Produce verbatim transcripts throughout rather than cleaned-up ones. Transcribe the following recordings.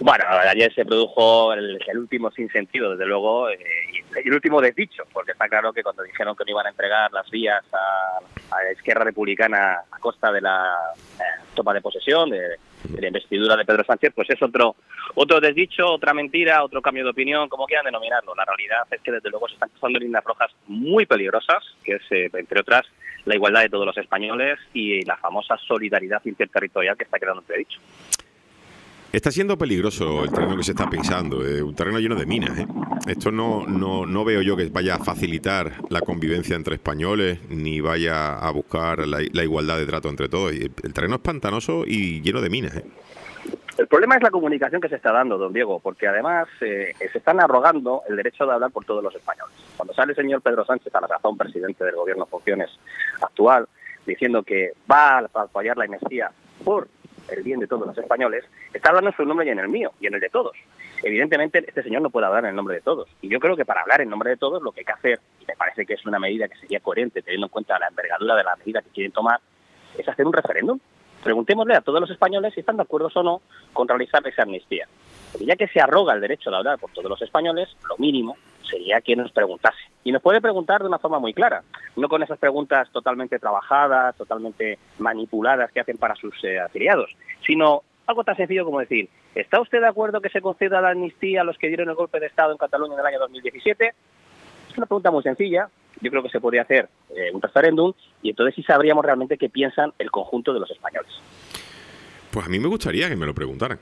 Bueno, ayer se produjo el, el último sinsentido, desde luego, eh, y el último desdicho, porque está claro que cuando dijeron que no iban a entregar las vías a, a Esquerra Republicana a costa de la eh, toma de posesión, de, de la investidura de Pedro Sánchez, pues es otro otro desdicho, otra mentira, otro cambio de opinión, como quieran denominarlo. La realidad es que desde luego se están cruzando líneas rojas muy peligrosas, que es, eh, entre otras, la igualdad de todos los españoles y la famosa solidaridad interterritorial que está quedando entredicho. Está siendo peligroso el terreno que se está pisando, eh, un terreno lleno de minas. ¿eh? Esto no, no, no veo yo que vaya a facilitar la convivencia entre españoles, ni vaya a buscar la, la igualdad de trato entre todos. El, el terreno es pantanoso y lleno de minas. ¿eh? El problema es la comunicación que se está dando, don Diego, porque además eh, se están arrogando el derecho de hablar por todos los españoles. Cuando sale el señor Pedro Sánchez, a la razón presidente del gobierno en funciones actual, diciendo que va a apoyar la amnistía por el bien de todos los españoles, está hablando en su nombre y en el mío, y en el de todos. Evidentemente, este señor no puede hablar en el nombre de todos. Y yo creo que para hablar en nombre de todos, lo que hay que hacer, y me parece que es una medida que sería coherente, teniendo en cuenta la envergadura de la medida que quieren tomar, es hacer un referéndum. Preguntémosle a todos los españoles si están de acuerdo o no con realizar esa amnistía. Porque ya que se arroga el derecho de hablar por todos los españoles, lo mínimo sería que nos preguntase. Y nos puede preguntar de una forma muy clara, no con esas preguntas totalmente trabajadas, totalmente manipuladas que hacen para sus eh, afiliados, sino algo tan sencillo como decir, ¿está usted de acuerdo que se conceda la amnistía a los que dieron el golpe de Estado en Cataluña en el año dos mil diecisiete? Es una pregunta muy sencilla. Yo creo que se podría hacer eh, un referéndum y entonces sí sabríamos realmente qué piensan el conjunto de los españoles. Pues a mí me gustaría que me lo preguntaran.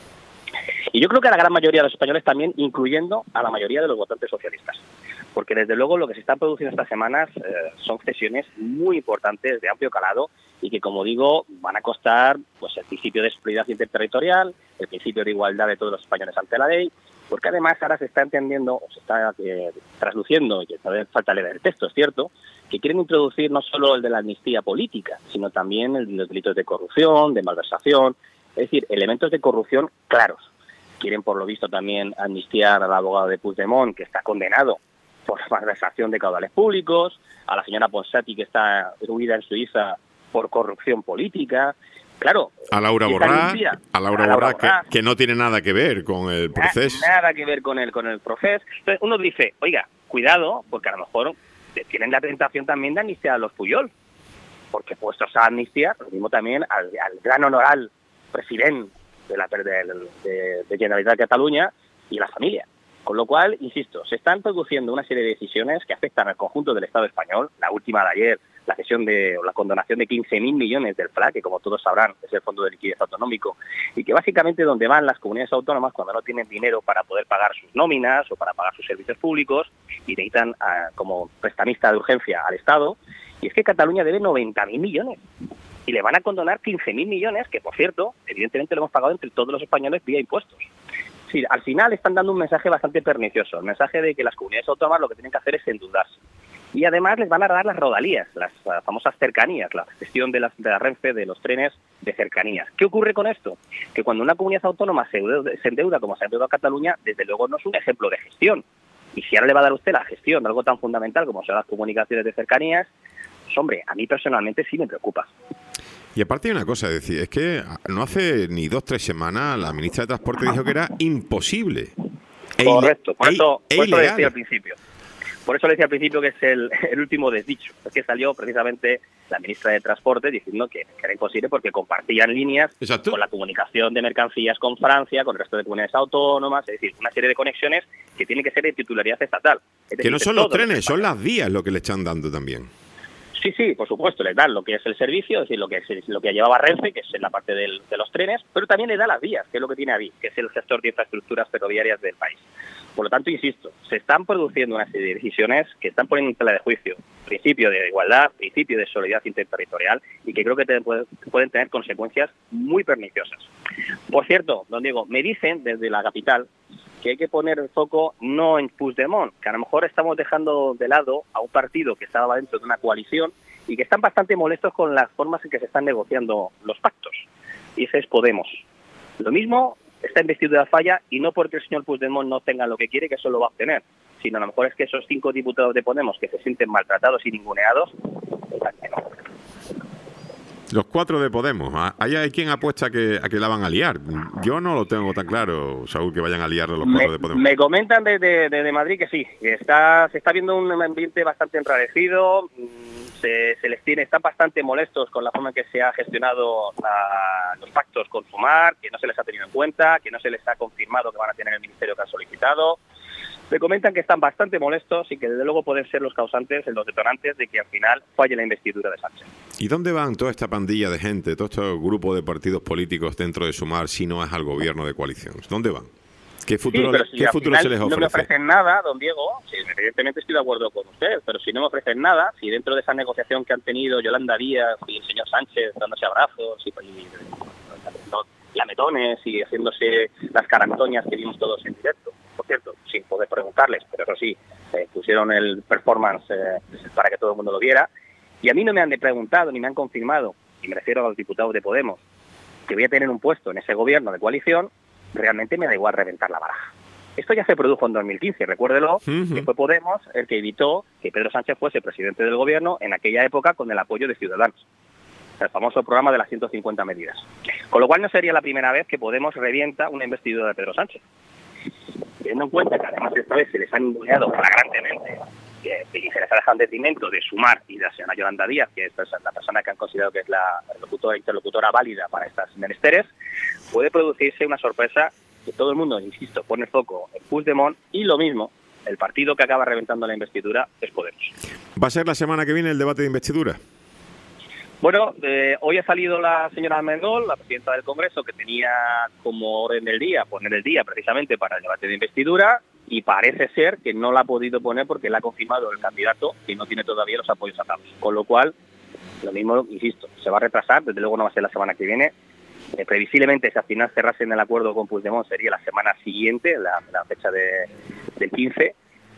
Y yo creo que a la gran mayoría de los españoles también, incluyendo a la mayoría de los votantes socialistas. Porque desde luego lo que se está produciendo estas semanas eh, son cesiones muy importantes, de amplio calado, y que, como digo, van a costar pues el principio de solidaridad interterritorial, el principio de igualdad de todos los españoles ante la ley, porque además ahora se está entendiendo, o se está eh, trasluciendo, y que todavía falta leer el texto, es cierto, que quieren introducir no solo el de la amnistía política, sino también el de los delitos de corrupción, de malversación, es decir, elementos de corrupción claros. Quieren, por lo visto, también amnistiar al abogado de Puigdemont, que está condenado por malversación de caudales públicos, a la señora Ponsati, que está huida en Suiza por corrupción política. Claro, a Laura Borràs, a Laura, a Laura Borràs, que, que no tiene nada que ver con el proceso. Nada, nada que ver con el, con el proceso. Entonces uno dice, oiga, cuidado, porque a lo mejor tienen la tentación también de amnistiar a los Puyol, porque puestos a amnistiar, lo mismo también al, al gran honoral presidente de la de, de, de Generalitat de Cataluña y la familia. Con lo cual, insisto, se están produciendo una serie de decisiones que afectan al conjunto del Estado español. La última de ayer, la cesión de, o la condonación de quince mil millones del F L A, que como todos sabrán es el Fondo de Liquidez Autonómico, y que básicamente donde van las comunidades autónomas cuando no tienen dinero para poder pagar sus nóminas o para pagar sus servicios públicos y necesitan uh, como prestamista de urgencia al Estado. Y es que Cataluña debe noventa mil millones. Y le van a condonar quince mil millones, que por cierto, evidentemente lo hemos pagado entre todos los españoles vía impuestos. Sí, al final están dando un mensaje bastante pernicioso, el mensaje de que las comunidades autónomas lo que tienen que hacer es endeudarse. Y además les van a dar las rodalías, las uh, famosas cercanías, la gestión de, las, de la Renfe, de los trenes de cercanías. ¿Qué ocurre con esto? Que cuando una comunidad autónoma se endeuda, se endeuda como se ha endeudado Cataluña, desde luego no es un ejemplo de gestión. Y si ahora le va a dar usted la gestión de algo tan fundamental como son las comunicaciones de cercanías, pues hombre, a mí personalmente sí me preocupa. Y aparte hay una cosa, es decir, es que no hace ni dos, tres semanas la ministra de Transporte dijo que era imposible. Correcto, por eso, e por eso le decía al principio. Por eso le decía al principio que es el, el último desdicho. Es que salió precisamente la ministra de Transporte diciendo que, que era imposible porque compartían líneas Exacto. con la comunicación de mercancías con Francia, con el resto de comunidades autónomas, es decir, una serie de conexiones que tienen que ser de titularidad estatal. Es decir, que no son los trenes, los son las vías lo que le están dando también. Sí, sí, por supuesto, les dan lo que es el servicio, es decir, lo que es lo que llevaba Renfe, que es en la parte del, de los trenes, pero también le da las vías, que es lo que tiene A D I, que es el gestor de infraestructuras ferroviarias del país. Por lo tanto, insisto, se están produciendo una serie de decisiones que están poniendo en tela de juicio principio de igualdad, principio de solidaridad interterritorial y que creo que te, pueden tener consecuencias muy perniciosas. Por cierto, don Diego, me dicen desde la capital que hay que poner el foco no en Puigdemont, que a lo mejor estamos dejando de lado a un partido que estaba dentro de una coalición y que están bastante molestos con las formas en que se están negociando los pactos. Y ese es Podemos. Lo mismo, esta investidura falla y no porque el señor Puigdemont no tenga lo que quiere, que eso lo va a obtener, sino a lo mejor es que esos cinco diputados de Podemos que se sienten maltratados y ninguneados, están que no. Los cuatro de Podemos. Ahí hay quien apuesta a que, a que la van a liar. Yo no lo tengo tan claro, Saúl, que vayan a liar los cuatro me, de Podemos. Me comentan desde de, de Madrid que sí, que está, se está viendo un ambiente bastante enrarecido, se, se les tiene, están bastante molestos con la forma en que se ha gestionado la, los pactos con Sumar, que no se les ha tenido en cuenta, que no se les ha confirmado que van a tener el ministerio que han solicitado. Me comentan que están bastante molestos y que desde luego pueden ser los causantes, los detonantes de que al final falle la investidura de Sánchez. ¿Y dónde van toda esta pandilla de gente, todo este grupo de partidos políticos dentro de Sumar si no es al gobierno de coalición? ¿Dónde van? ¿Qué futuro, sí, si ¿qué futuro se les ofrece? No me ofrecen nada, don Diego, sí, evidentemente estoy de acuerdo con usted, pero si no me ofrecen nada, si dentro de esa negociación que han tenido Yolanda Díaz y el señor Sánchez dándose abrazos y, y, y lametones y haciéndose las carantoñas que vimos todos en directo, por cierto, sin poder preguntarles, pero eso sí, eh, pusieron el performance eh, para que todo el mundo lo viera, y a mí no me han preguntado ni me han confirmado, y me refiero a los diputados de Podemos, que voy a tener un puesto en ese gobierno de coalición. Realmente me da igual reventar la baraja. Esto ya se produjo en dos mil quince, recuérdelo, uh-huh. que fue Podemos el que evitó que Pedro Sánchez fuese presidente del gobierno en aquella época con el apoyo de Ciudadanos. El famoso programa de las ciento cincuenta medidas. Con lo cual no sería la primera vez que Podemos revienta una investidura de Pedro Sánchez. Teniendo en cuenta que además esta vez se les han imbueado flagrantemente que, y se les ha dejado en detrimento de Sumar y de la señora Yolanda Díaz, que es la persona que han considerado que es la locutora, interlocutora válida para estas menesteres, puede producirse una sorpresa que todo el mundo, insisto, pone el foco en Puigdemont, y lo mismo, el partido que acaba reventando la investidura es Podemos. ¿Va a ser la semana que viene el debate de investidura? Bueno, eh, hoy ha salido la señora Almendol, la presidenta del Congreso, que tenía como orden del día poner el día precisamente para el debate de investidura, y parece ser que no la ha podido poner porque la ha confirmado el candidato que no tiene todavía los apoyos atados. Con lo cual, lo mismo, insisto, se va a retrasar, desde luego no va a ser la semana que viene. Eh, previsiblemente, si al final cerrasen el acuerdo con Puigdemont, sería la semana siguiente, la, la fecha de, del quince,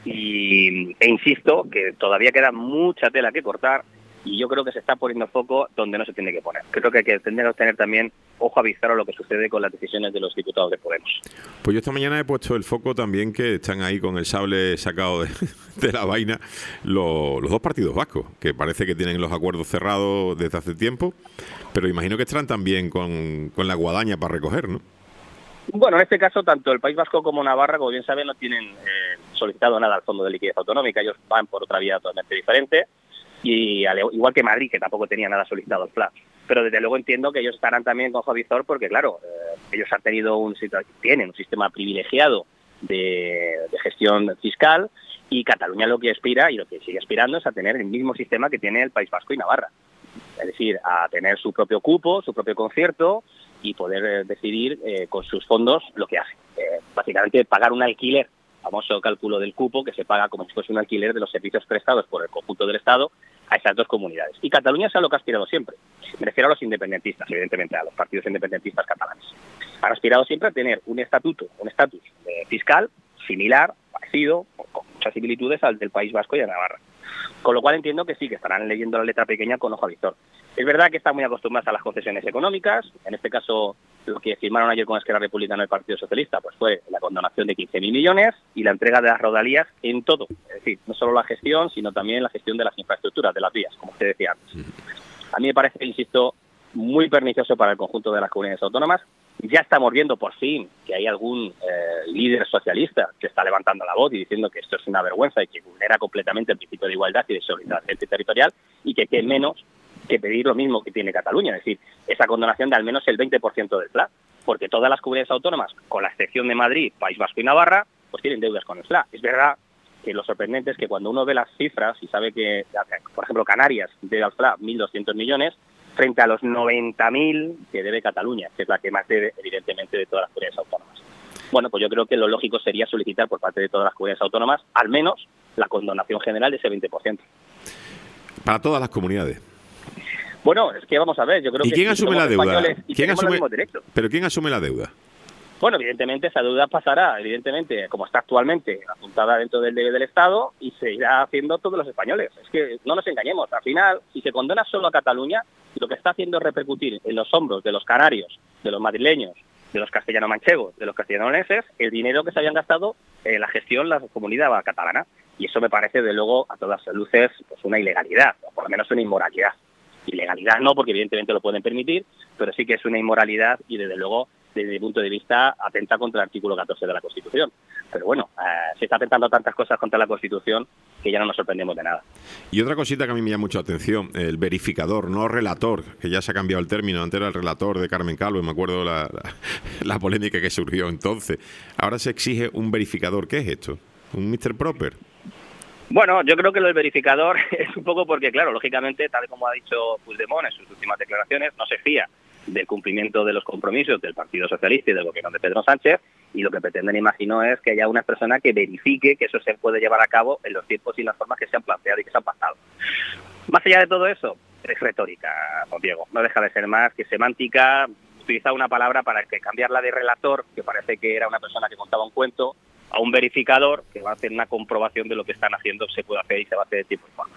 y, e insisto que todavía queda mucha tela que cortar, y yo creo que se está poniendo foco donde no se tiene que poner. Creo que hay que tener, tener también ojo avizor a lo que sucede con las decisiones de los diputados de Podemos. Pues yo esta mañana he puesto el foco también que están ahí con el sable sacado de, de la vaina los, los dos partidos vascos, que parece que tienen los acuerdos cerrados desde hace tiempo, pero imagino que estarán también con, con la guadaña para recoger, ¿no? Bueno, en este caso, tanto el País Vasco como Navarra, como bien saben, no tienen eh, solicitado nada al Fondo de Liquidez Autonómica. Ellos van por otra vía totalmente diferente. Y al igual que Madrid, que tampoco tenía nada solicitado el F L A. Pero desde luego entiendo que ellos estarán también con Javizor porque, claro, eh, ellos han tenido un tienen un sistema privilegiado de, de gestión fiscal, y Cataluña lo que aspira y lo que sigue aspirando es a tener el mismo sistema que tiene el País Vasco y Navarra. Es decir, a tener su propio cupo, su propio concierto y poder eh, decidir eh, con sus fondos lo que hace. Eh, básicamente pagar un alquiler, famoso cálculo del cupo, que se paga como si fuese un alquiler de los servicios prestados por el conjunto del Estado a esas dos comunidades. Y Cataluña es a lo que ha aspirado siempre. Me refiero a los independentistas, evidentemente, a los partidos independentistas catalanes. Han aspirado siempre a tener un estatuto, un estatus eh, fiscal similar, parecido, con muchas similitudes al del País Vasco y de Navarra. Con lo cual entiendo que sí, que estarán leyendo la letra pequeña con ojo avizor. Es verdad que están muy acostumbrados a las concesiones económicas. En este caso, lo que firmaron ayer con Esquerra Republicana y el Partido Socialista pues fue la condonación de quince mil millones y la entrega de las rodalías en todo. Es decir, no solo la gestión, sino también la gestión de las infraestructuras, de las vías, como usted decía antes. A mí me parece, insisto, muy pernicioso para el conjunto de las comunidades autónomas. Ya estamos viendo por fin que hay algún eh, líder socialista que está levantando la voz y diciendo que esto es una vergüenza y que vulnera completamente el principio de igualdad y de solidaridad territorial, y que qué menos que pedir lo mismo que tiene Cataluña, es decir, esa condonación de al menos el veinte por ciento del F L A, porque todas las comunidades autónomas, con la excepción de Madrid, País Vasco y Navarra, pues tienen deudas con el F L A. Es verdad que lo sorprendente es que cuando uno ve las cifras y sabe que, por ejemplo, Canarias debe al F L A mil doscientos millones, frente a los noventa mil que debe Cataluña, que es la que más debe, evidentemente, de todas las comunidades autónomas. Bueno, pues yo creo que lo lógico sería solicitar por parte de todas las comunidades autónomas, al menos, la condonación general de ese veinte por ciento. Para todas las comunidades. Bueno, es que vamos a ver, yo creo ¿Y que... quién si asume la deuda? ¿Quién asume... Pero ¿Pero quién asume la deuda? Bueno, evidentemente esa deuda pasará, evidentemente, como está actualmente, apuntada dentro del debe del Estado, y se irá haciendo todos los españoles. Es que no nos engañemos, al final, si se condona solo a Cataluña, lo que está haciendo es repercutir en los hombros de los canarios, de los madrileños, de los castellano-manchegos, de los castellanoneses, el dinero que se habían gastado en la gestión de la comunidad catalana. Y eso me parece, de luego, a todas luces, pues una ilegalidad, o por lo menos una inmoralidad. Ilegalidad no, porque evidentemente lo pueden permitir, pero sí que es una inmoralidad y desde luego, desde mi punto de vista, atenta contra el artículo catorce de la Constitución. Pero bueno, eh, se está atentando tantas cosas contra la Constitución que ya no nos sorprendemos de nada. Y otra cosita que a mí me llama mucho la atención, el verificador, no relator, que ya se ha cambiado el término, antes era el relator de Carmen Calvo, y me acuerdo la, la, la polémica que surgió entonces. Ahora se exige un verificador. ¿Qué es esto? ¿Un mister Proper? Bueno, yo creo que lo del verificador es un poco porque, claro, lógicamente, tal y como ha dicho Puigdemont en sus últimas declaraciones, no se fía del cumplimiento de los compromisos del Partido Socialista y del gobierno de Pedro Sánchez, y lo que pretenden, imagino, es que haya una persona que verifique que eso se puede llevar a cabo en los tiempos y las formas que se han planteado y que se han pactado. Más allá de todo eso, es retórica, Juan Diego, no deja de ser más que semántica, utilizar una palabra para que cambiarla de relator, que parece que era una persona que contaba un cuento, a un verificador que va a hacer una comprobación de lo que están haciendo, se puede hacer y se va a hacer de tiempo y forma.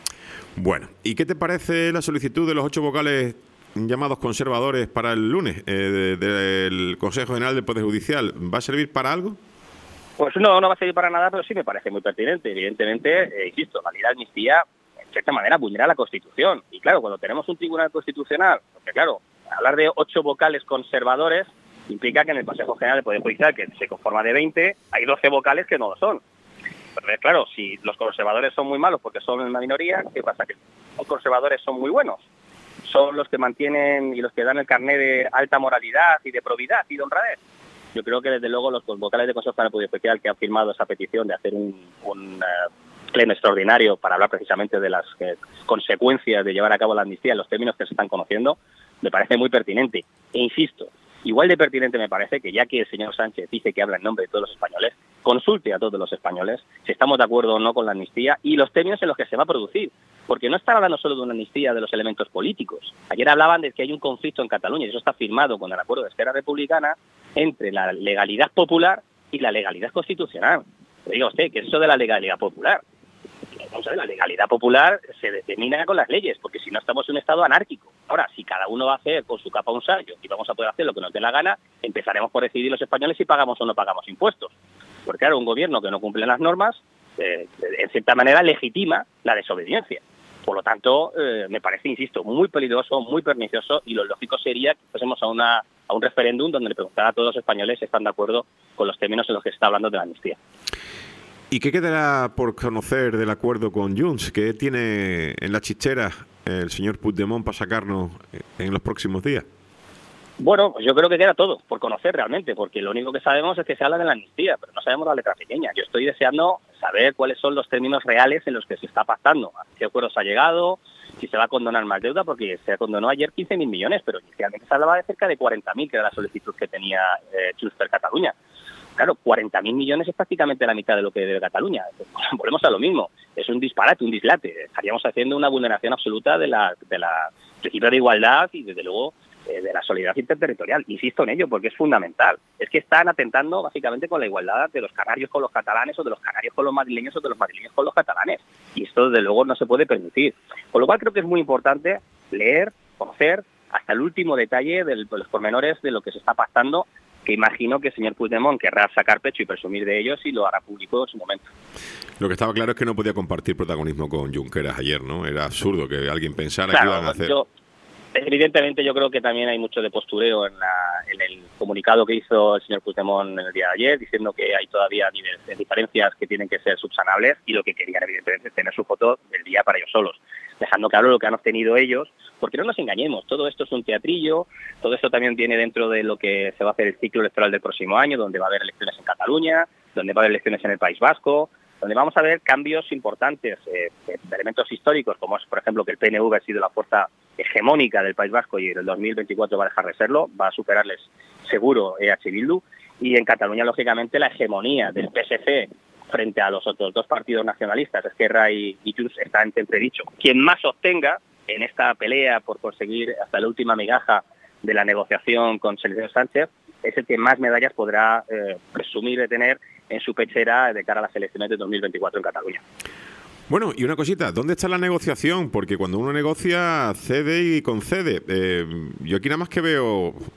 Bueno, ¿y qué te parece la solicitud de los ocho vocales llamados conservadores para el lunes eh, de, de, del Consejo General del Poder Judicial? ¿Va a servir para algo? Pues no, no va a servir para nada, pero sí me parece muy pertinente. Evidentemente, eh, insisto, la ley de amnistía, en cierta manera, vulnera la Constitución. Y claro, cuando tenemos un tribunal constitucional, porque claro, hablar de ocho vocales conservadores implica que en el Consejo General del Poder Judicial, que se conforma de veinte, hay doce vocales que no lo son. Pero claro, si los conservadores son muy malos porque son una minoría, ¿qué pasa? Que los conservadores son muy buenos. Son los que mantienen y los que dan el carné de alta moralidad y de probidad y de honradez. Yo creo que desde luego los vocales del Consejo General del Poder Judicial que han firmado esa petición de hacer un, un uh, pleno extraordinario para hablar precisamente de las eh, consecuencias de llevar a cabo la amnistía en los términos que se están conociendo, me parece muy pertinente. E insisto, igual de pertinente me parece que ya que el señor Sánchez dice que habla en nombre de todos los españoles, consulte a todos los españoles si estamos de acuerdo o no con la amnistía y los términos en los que se va a producir. Porque no están hablando solo de una amnistía de los elementos políticos. Ayer hablaban de que hay un conflicto en Cataluña, y eso está firmado con el acuerdo de Esquerra Republicana, entre la legalidad popular y la legalidad constitucional. Le diga usted, ¿qué es eso de la legalidad popular? Vamos a ver, la legalidad popular se determina con las leyes, porque si no estamos en un estado anárquico. Ahora, si cada uno va a hacer con su capa un sayo y vamos a poder hacer lo que nos dé la gana, empezaremos por decidir los españoles si pagamos o no pagamos impuestos. Porque claro, un gobierno que no cumple las normas, eh, en cierta manera legitima la desobediencia. Por lo tanto, eh, me parece, insisto, muy peligroso, muy pernicioso, y lo lógico sería que fuésemos a, una, a un referéndum donde le preguntara a todos los españoles si están de acuerdo con los términos en los que se está hablando de la amnistía. ¿Y qué quedará por conocer del acuerdo con Junts? ¿Qué tiene en la chichera el señor Puigdemont para sacarnos en los próximos días? Bueno, pues yo creo que queda todo por conocer realmente, porque lo único que sabemos es que se habla de la amnistía, pero no sabemos la letra pequeña. Yo estoy deseando saber cuáles son los términos reales en los que se está pactando, a qué acuerdos ha llegado, si se va a condonar más deuda, porque se condonó ayer quince mil millones, pero inicialmente se hablaba de cerca de cuarenta mil, que era la solicitud que tenía eh, Junts per Catalunya. Claro, cuarenta mil millones es prácticamente la mitad de lo que debe Cataluña. Volvemos a lo mismo. Es un disparate, un dislate. Estaríamos haciendo una vulneración absoluta de la, de la principio de igualdad y, desde luego, eh, de la solidaridad interterritorial. Insisto en ello porque es fundamental. Es que están atentando básicamente con la igualdad de los canarios con los catalanes o de los canarios con los madrileños o de los madrileños con los catalanes. Y esto, desde luego, no se puede permitir. Con lo cual, creo que es muy importante leer, conocer hasta el último detalle de los pormenores de lo que se está pactando, que imagino que el señor Puigdemont querrá sacar pecho y presumir de ellos y lo hará público en su momento. Lo que estaba claro es que no podía compartir protagonismo con Junqueras ayer, ¿no? Era absurdo que alguien pensara claro, que iban a hacer... Yo, evidentemente yo creo que también hay mucho de postureo en, la, en el comunicado que hizo el señor Puigdemont el día de ayer, diciendo que hay todavía diferencias que tienen que ser subsanables, y lo que querían evidentemente es tener su foto del día para ellos solos, dejando claro lo que han obtenido ellos, porque no nos engañemos, todo esto es un teatrillo, todo esto también viene dentro de lo que se va a hacer el ciclo electoral del próximo año, donde va a haber elecciones en Cataluña, donde va a haber elecciones en el País Vasco, donde vamos a ver cambios importantes eh, de elementos históricos, como es, por ejemplo, que el P N V ha sido la fuerza hegemónica del País Vasco y en el dos mil veinticuatro va a dejar de serlo, va a superarles seguro E H Bildu, y en Cataluña, lógicamente, la hegemonía del P S C frente a los otros dos partidos nacionalistas, Esquerra y, y Junts, está en entredicho. Quien más obtenga en esta pelea por conseguir hasta la última migaja de la negociación con el señor Sánchez es el que más medallas podrá eh, presumir de tener en su pechera de cara a las elecciones de dos mil veinticuatro en Cataluña. Bueno, y una cosita, ¿dónde está la negociación? Porque cuando uno negocia, cede y concede. Eh, yo aquí nada más que veo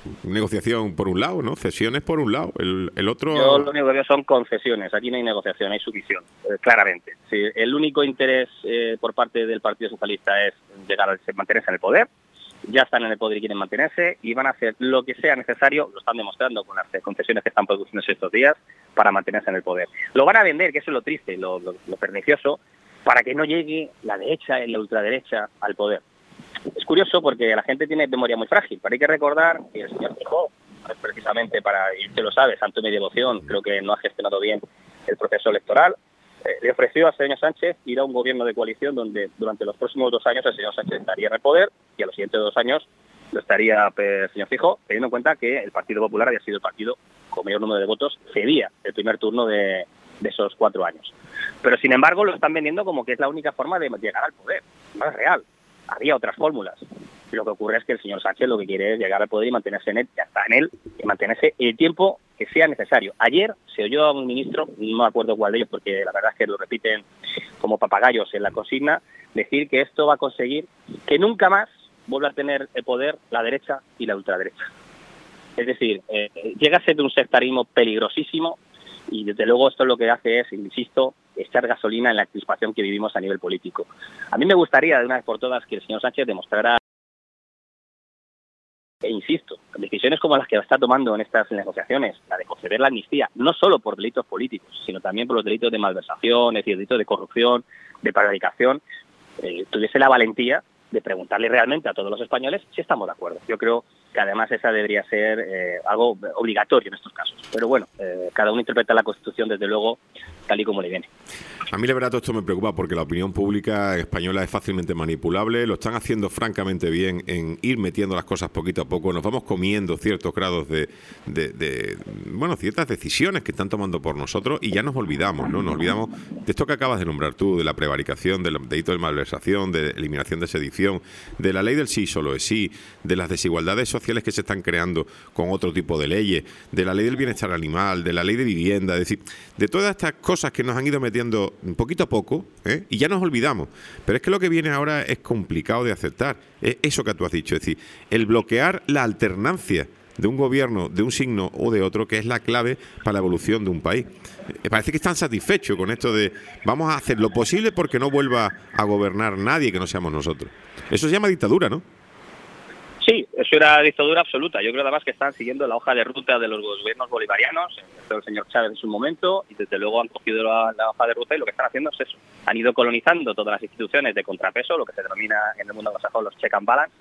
negociación por un lado, ¿no? Cesiones por un lado. El, el otro... Yo lo único que veo son concesiones. Aquí no hay negociación, hay sumisión, eh, claramente. Sí, el único interés eh, por parte del Partido Socialista es llegar a mantenerse en el poder. Ya están en el poder y quieren mantenerse y van a hacer lo que sea necesario, lo están demostrando con las concesiones que están produciendo estos días, para mantenerse en el poder. Lo van a vender, que eso es lo triste, lo, lo, lo pernicioso, para que no llegue la derecha y la ultraderecha al poder. Es curioso porque la gente tiene memoria muy frágil, pero hay que recordar que el señor Feijóo, precisamente para, y usted lo sabe, santo de mi devoción, creo que no ha gestionado bien el proceso electoral, eh, le ofreció al señor Sánchez ir a un gobierno de coalición donde durante los próximos dos años el señor Sánchez estaría en el poder y a los siguientes dos años lo estaría el señor Feijóo, teniendo en cuenta que el Partido Popular había sido el partido con mayor número de votos, cedía el primer turno de, de esos cuatro años. Pero sin embargo lo están vendiendo como que es la única forma de llegar al poder, no es real. Había otras fórmulas. Lo que ocurre es que el señor Sánchez lo que quiere es llegar al poder y mantenerse en él, ya está en él, y mantenerse el tiempo que sea necesario. Ayer se oyó a un ministro, no me acuerdo cuál de ellos, porque la verdad es que lo repiten como papagayos en la consigna, decir que esto va a conseguir que nunca más vuelva a tener el poder la derecha y la ultraderecha. Es decir, eh, llega a ser de un sectarismo peligrosísimo y desde luego esto lo que hace es, insisto, echar gasolina en la crispación que vivimos a nivel político. A mí me gustaría de una vez por todas que el señor Sánchez demostrara, e insisto, decisiones como las que está tomando en estas negociaciones, la de conceder la amnistía, no solo por delitos políticos, sino también por los delitos de malversación, es decir, delitos de corrupción, de prevaricación, eh, tuviese la valentía de preguntarle realmente a todos los españoles si estamos de acuerdo. Yo creo que además esa debería ser eh, algo obligatorio en estos casos. Pero bueno, eh, cada uno interpreta la Constitución desde luego tal y como le viene. A mí la verdad todo esto me preocupa porque la opinión pública española es fácilmente manipulable, lo están haciendo francamente bien en ir metiendo las cosas poquito a poco, nos vamos comiendo ciertos grados de, de, de bueno, ciertas decisiones que están tomando por nosotros y ya nos olvidamos, ¿no? Nos olvidamos de esto que acabas de nombrar tú, de la prevaricación, del delito de malversación, de eliminación de sedición, de la ley del sí solo es sí, de las desigualdades sociales que se están creando con otro tipo de leyes, de la ley del bienestar animal, de la ley de vivienda, es decir, de todas estas cosas que nos han ido metiendo poquito a poco, ¿eh? Y ya nos olvidamos. Pero es que lo que viene ahora es complicado de aceptar. Es eso que tú has dicho, es decir, el bloquear la alternancia de un gobierno, de un signo o de otro, que es la clave para la evolución de un país. Me parece que están satisfechos con esto de vamos a hacer lo posible porque no vuelva a gobernar nadie que no seamos nosotros. Eso se llama dictadura, ¿no? Sí, eso era dictadura absoluta. Yo creo además que están siguiendo la hoja de ruta de los gobiernos bolivarianos, el señor Chávez en su momento, y desde luego han cogido la, la hoja de ruta y lo que están haciendo es eso. Han ido colonizando todas las instituciones de contrapeso, lo que se denomina en el mundo anglosajón los check and balance,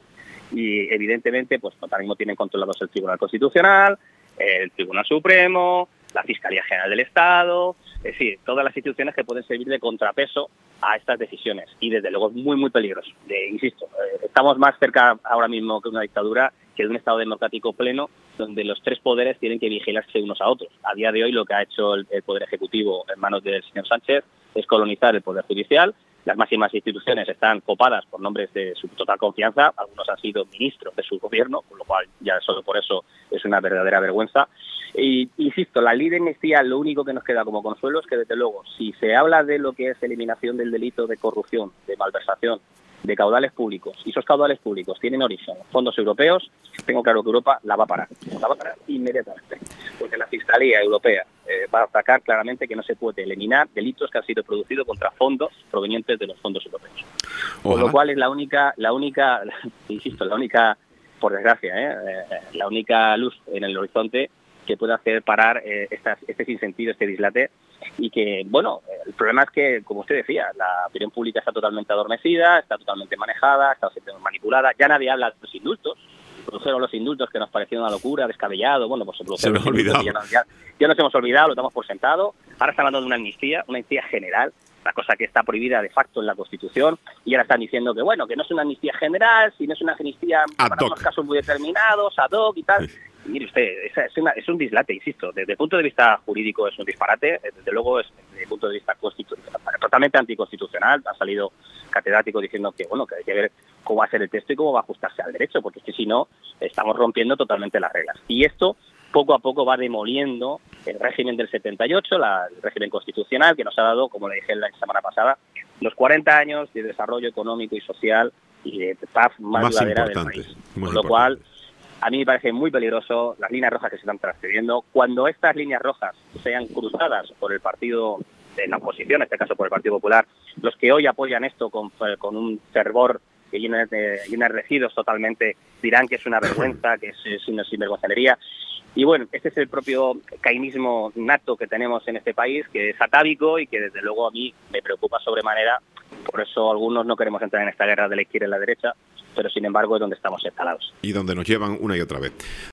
y evidentemente pues ahora mismo tienen controlados el Tribunal Constitucional, el Tribunal Supremo, la Fiscalía General del Estado, es decir, todas las instituciones que pueden servir de contrapeso a estas decisiones y desde luego es muy muy peligroso. De, insisto, eh, estamos más cerca ahora mismo que una dictadura que de un Estado democrático pleno donde los tres poderes tienen que vigilarse unos a otros. A día de hoy lo que ha hecho el, el Poder Ejecutivo en manos del señor Sánchez es colonizar el Poder Judicial. Las máximas instituciones están copadas por nombres de su total confianza, algunos han sido ministros de su gobierno, con lo cual ya solo por eso es una verdadera vergüenza. Y insisto, la ley de amnistía, lo único que nos queda como consuelo es que desde luego, si se habla de lo que es eliminación del delito de corrupción, de malversación, de caudales públicos, y esos caudales públicos tienen origen en fondos europeos, tengo claro que Europa la va a parar, la va a parar inmediatamente, porque la Fiscalía Europea eh, va a atacar claramente que no se puede eliminar delitos que han sido producidos contra fondos provenientes de los fondos europeos. Ojalá. Con lo cual es la única, la única, insisto, la única, por desgracia, eh, eh, la única luz en el horizonte que puede hacer parar eh, estas, este sinsentido, este dislate, y que, bueno, el problema es que, como usted decía, la opinión pública está totalmente adormecida, está totalmente manejada, está manipulada, ya nadie habla de los indultos, produjeron los indultos que nos parecieron una locura, descabellado, bueno, pues se produjeron se los indultos ya, nos, ya, ya nos hemos olvidado, lo damos por sentado, ahora están hablando de una amnistía, una amnistía general, la cosa que está prohibida de facto en la Constitución, y ahora están diciendo que, bueno, que no es una amnistía general, sino es una amnistía para unos casos muy determinados, ad hoc y tal. Y mire usted, es, es, una, es un dislate, insisto, desde el punto de vista jurídico es un disparate, desde luego es desde el punto de vista constitucional, totalmente anticonstitucional. Han salido catedráticos diciendo que, bueno, que hay que ver cómo va a ser el texto y cómo va a ajustarse al derecho, porque es que si no, estamos rompiendo totalmente las reglas. Y esto poco a poco va demoliendo el régimen del setenta y ocho, la, el régimen constitucional que nos ha dado, como le dije la semana pasada, los cuarenta años de desarrollo económico y social y de paz más, más duradera del país. Con lo cual, A mí me parece muy peligroso las líneas rojas que se están transgrediendo. Cuando estas líneas rojas sean cruzadas por el partido de la oposición, en este caso por el Partido Popular, los que hoy apoyan esto con, con un fervor que llena de, llena de residuos totalmente, dirán que es una vergüenza, que es, es una sinvergüenzanería. Y bueno, este es el propio cainismo nato que tenemos en este país, que es atávico y que desde luego a mí me preocupa sobremanera. Por eso algunos no queremos entrar en esta guerra de la izquierda y la derecha, pero sin embargo es donde estamos instalados. Y donde nos llevan una y otra vez.